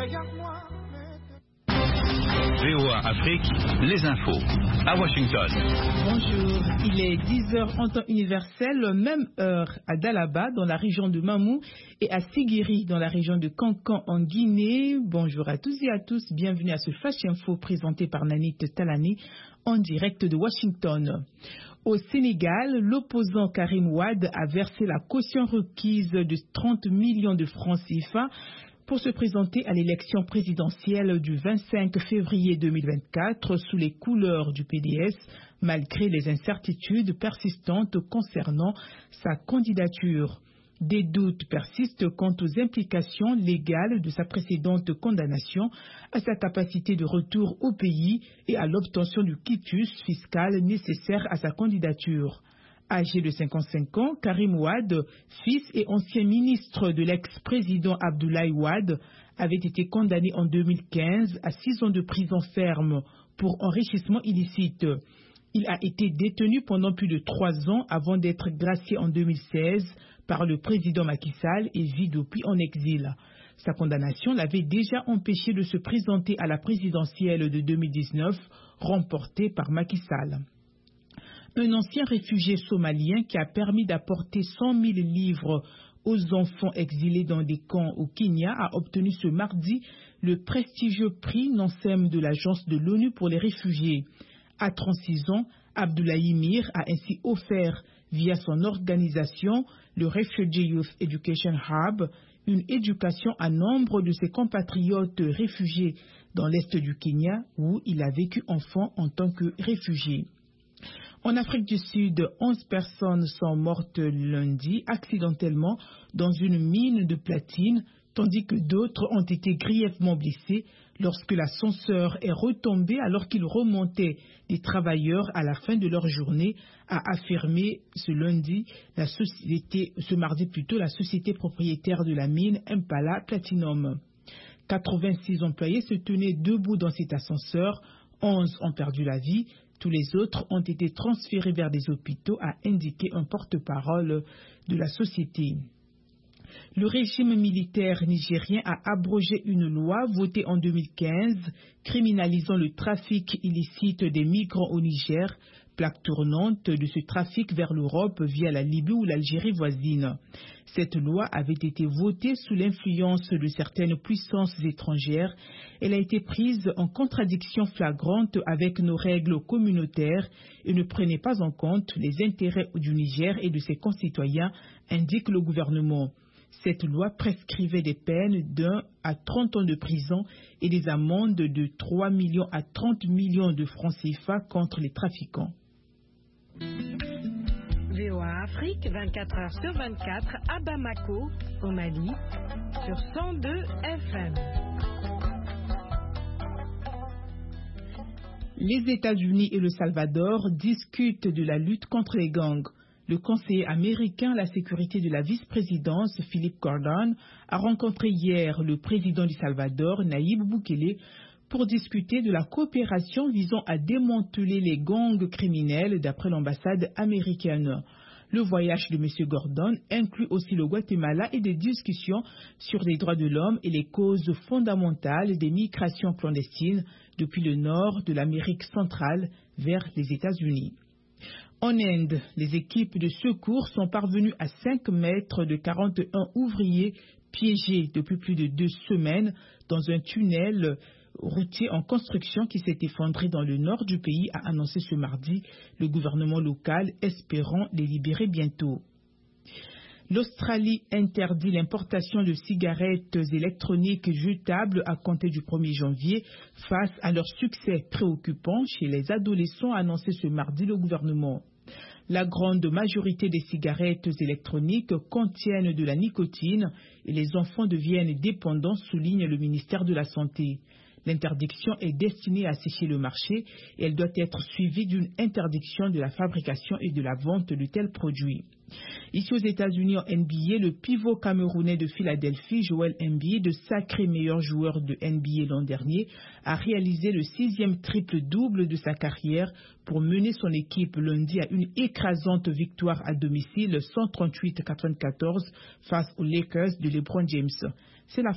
VOA Afrique, les infos, à Washington. Bonjour, il est 10h en temps universel, même heure à Dalaba dans la région de Mamou et à Sigiri dans la région de Kankan en Guinée. Bonjour à tous et à tous, bienvenue à ce Flash Info présenté par Nanit Talani en direct de Washington. Au Sénégal, l'opposant Karim Wade a versé la caution requise de 30 millions de francs CFA pour se présenter à l'élection présidentielle du 25 février 2024 sous les couleurs du PDS, malgré les incertitudes persistantes concernant sa candidature. Des doutes persistent quant aux implications légales de sa précédente condamnation, à sa capacité de retour au pays et à l'obtention du quitus fiscal nécessaire à sa candidature. Âgé de 55 ans, Karim Wade, fils et ancien ministre de l'ex-président Abdoulaye Wade, avait été condamné en 2015 à 6 ans de prison ferme pour enrichissement illicite. Il a été détenu pendant plus de 3 ans avant d'être gracié en 2016 par le président Macky Sall et vit depuis en exil. Sa condamnation l'avait déjà empêché de se présenter à la présidentielle de 2019, remportée par Macky Sall. Un ancien réfugié somalien qui a permis d'apporter 100 000 livres aux enfants exilés dans des camps au Kenya a obtenu ce mardi le prestigieux prix Nansem de l'Agence de l'ONU pour les réfugiés. À 36 ans, Abdoulaye Mir a ainsi offert, via son organisation, le Refugee Youth Education Hub, une éducation à nombre de ses compatriotes réfugiés dans l'est du Kenya, où il a vécu enfant en tant que réfugié. En Afrique du Sud, 11 personnes sont mortes lundi accidentellement dans une mine de platine, tandis que d'autres ont été grièvement blessés lorsque l'ascenseur est retombé alors qu'ils remontaient des travailleurs à la fin de leur journée, a affirmé ce mardi la société propriétaire de la mine Impala Platinum. 86 employés se tenaient debout dans cet ascenseur, 11 ont perdu la vie. Tous les autres ont été transférés vers des hôpitaux, a indiqué un porte-parole de la société. Le régime militaire nigérien a abrogé une loi votée en 2015 criminalisant le trafic illicite des migrants au Niger, plaque tournante de ce trafic vers l'Europe via la Libye ou l'Algérie voisine. Cette loi avait été votée sous l'influence de certaines puissances étrangères. Elle a été prise en contradiction flagrante avec nos règles communautaires et ne prenait pas en compte les intérêts du Niger et de ses concitoyens, indique le gouvernement. Cette loi prescrivait des peines d'1 à 30 ans de prison et des amendes de 3 millions à 30 millions de francs CFA contre les trafiquants. VOA Afrique, 24 heures sur 24, à Bamako, au Mali, sur 102 FM. Les États-Unis et le Salvador discutent de la lutte contre les gangs. Le conseiller américain à la sécurité de la vice-présidence, Philip Gordon, a rencontré hier le président du Salvador, Nayib Bukele, pour discuter de la coopération visant à démanteler les gangs criminels d'après l'ambassade américaine. Le voyage de M. Gordon inclut aussi le Guatemala et des discussions sur les droits de l'homme et les causes fondamentales des migrations clandestines depuis le nord de l'Amérique centrale vers les États-Unis. En Inde, les équipes de secours sont parvenues à 5 mètres de 41 ouvriers piégés depuis plus de 2 semaines dans un tunnel routier en construction qui s'est effondré dans le nord du pays, a annoncé ce mardi le gouvernement local, espérant les libérer bientôt. L'Australie interdit l'importation de cigarettes électroniques jetables à compter du 1er janvier face à leur succès préoccupant chez les adolescents, a annoncé ce mardi le gouvernement. La grande majorité des cigarettes électroniques contiennent de la nicotine et les enfants deviennent dépendants, souligne le ministère de la Santé. L'interdiction est destinée à sécher le marché et elle doit être suivie d'une interdiction de la fabrication et de la vente de tels produits. Ici aux États-Unis, en NBA, le pivot camerounais de Philadelphie, Joel Embiid, de sacré meilleur joueur de NBA l'an dernier, a réalisé le 6e triple-double de sa carrière pour mener son équipe lundi à une écrasante victoire à domicile 138-94 face aux Lakers de LeBron James. C'est la